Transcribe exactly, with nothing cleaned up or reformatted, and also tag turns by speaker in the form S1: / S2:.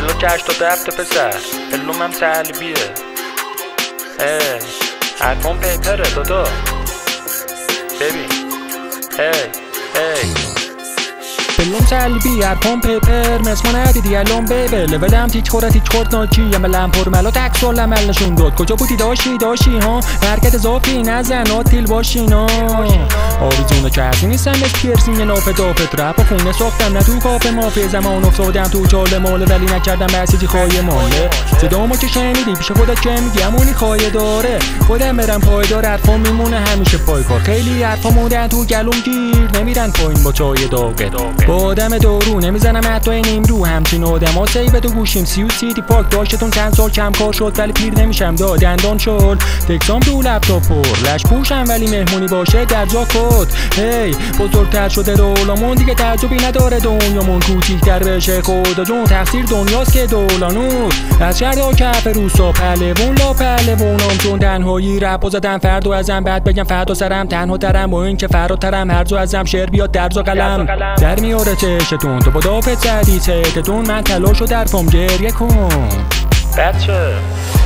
S1: پلو کش تا دفت پسر، پلوم هم سلبیه. هی حرفام پیپره دادا، ببین. هی هی پلوم سلبی حرفام پیپر، مسما ندیدی الان بیبه لولم تیچ خورد تیچ خورد ناکی عملم پرملا تک سال عمل نشون داد. کجا بودی داشی داشی ها حرکت اضافی نزن آتیل باشین ها. آویزونه که هستی نیستم بس پیرسین یه نافه دافت رپ و خونه ساختم نه تو کافه مافه زمان افتادم تو چاله ماله ولی نکردم بسیجی خواهی ماله. صدامو که شنیدی پیش خودت که میگی همونی خواهی داره، خودم برم پایدار حرفام میمونه همیشه پای کار. خیلی حرفا موندن تو گلوم گیر نمیرن پایین با چای داغه، با آدم دارو نمیزنم حتی نیم رو. همچین آدم ها سیبه تو گوشیم سی و سیتی پاک داشتتون چند سال کم کار شد ولی پیر نمیشم دادندان شد. تکسام تو لپتاپ پر لش پوشم ولی مهمونی باشه در جا کد. هی بزرگتر شده دولامون دیگه تعجبی نداره دنیامون کوچیک‌تر بشه خدا جون. تقصیر دنیاست که دولانور از شهر کف روسا پهلوون لا پهلوونم چون تنهایی رپ زدم فردا ازم بعد بگم فردا سرم تنها ترم با این که فراترم هر جا ازم شعر بیاد درز و قلم در میاره چشتون تو با دافت زدی چهتتون من تلاشو در فام گریه کن بچه.